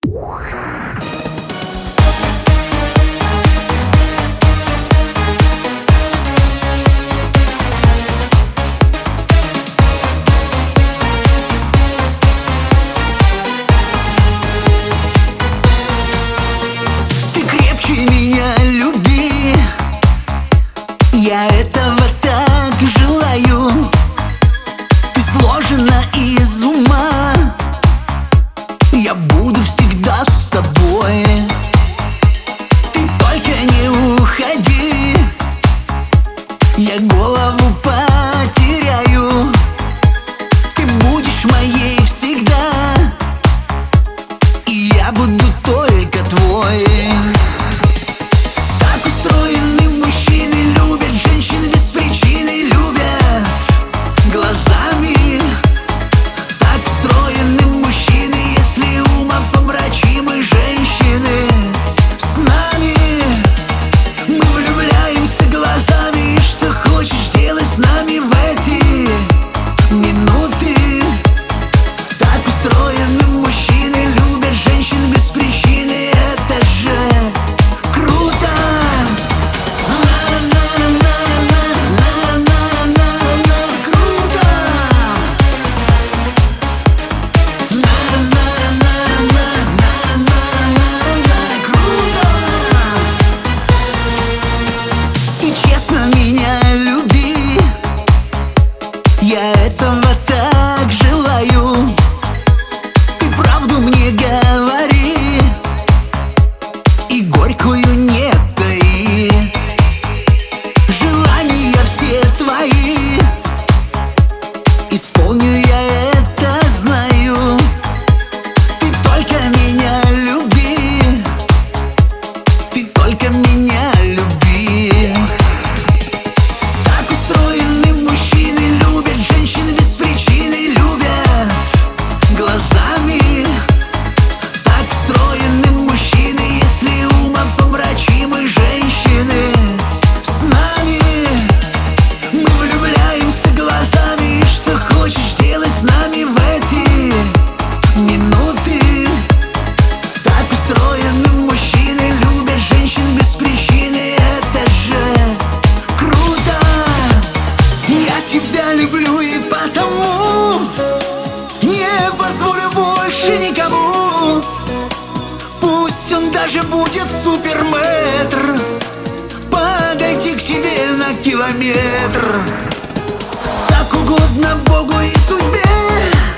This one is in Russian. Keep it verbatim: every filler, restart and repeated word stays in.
Ты крепче меня люби, я этого так желаю. Ты сложена из ума, я буду всегда с тобой. Ты только не уходи, я голову потеряю. Ты будешь моей всегда, и я буду только твой. Так устроены мужчины, любят женщин без причины, любят глазами. Так устроены мужчины, если умопомрачимы женщины с нами. Мы влюбляемся глазами, и что хочешь делай с нами в эти минуты. Так устроены мужчины, любят женщин без причины, это же круто. Круто. И честно меня люби, я этого так желаю. Ты правду мне говори, и горькую не таи. Желания все твои исполню, я это знаю. Ты только меня люби, ты только меня люби. Так устроены мужчины, любят женщин без причины, любят глазами. Так устроены мужчины, если умопомрачимы женщины с нами. Мы влюбляемся глазами, и что хочешь делай с нами в эти минуты. Так устроены мужчины, любят женщин без причины, это же круто. Я тебя люблю и потому не позволю больше никому. Пусть он даже будет суперметр, подойти к тебе на километр. Так угодно Богу и судьбе,